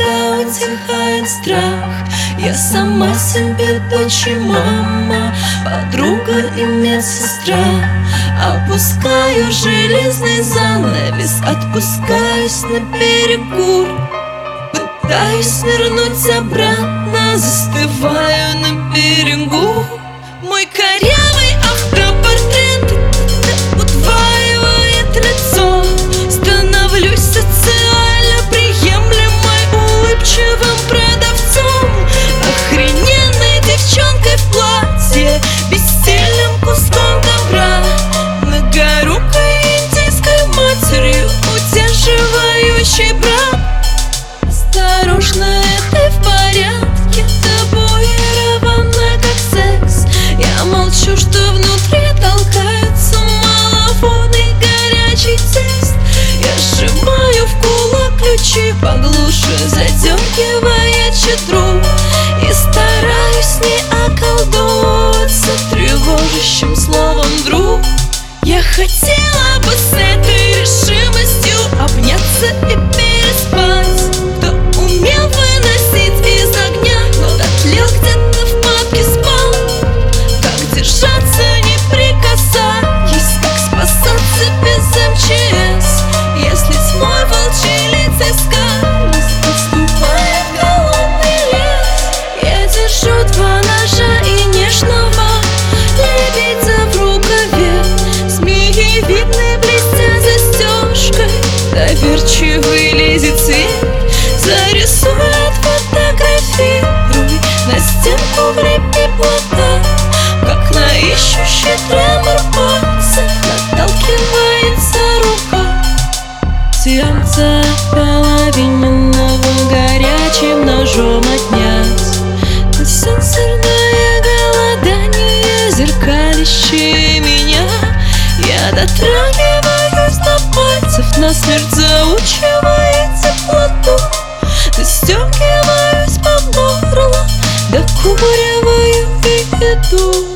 когда утихает страх. Я сама себе дочь и мама, подруга и медсестра. Опускаю железный занавес, отпускаюсь на перекур. Пытаюсь вернуть обратно, застываю на берегу. Мой корявый автопортрет удваивает лицо. Становлюсь социально приемлемой, улыбчивым продавцом, охрененной девчонкой в платье, бессильным куском ковра, многорукой индийской матерью, удерживающей брак. Осторожно, ты в порядке, табуировано как секс. Я молчу, что внутри толкается маловодный горячий тест. Я сжимаю в кулак ключи поглуше, задергивая чедру, и стараюсь не околдовываться тревожащим словом «друг». Я хотела бы с этой решимостью обняться и переспать. Кто умел выносить из огня, кто дотлел где-то в папке спал. Как держаться, не прикасаясь, как спасаться без МЧС, если тьмой волчьей лицей скались, отступает голодный лес. Я держу два ножа и нежного лебедя в рукаве. Змеи видны, блестя застежкой, доверчивый лезет цвет. Зарисует, фотографируй на стенку в репе плота, как на ищущий тремор пальцев наталкивается рука. Сердце половинного горячим ножом отнять, но сенсорное голодание зеркалище меня. Я дотрагиваюсь до пальцев, насмерть заучивая теплоту. Застегиваюсь по горло, докуриваю и иду.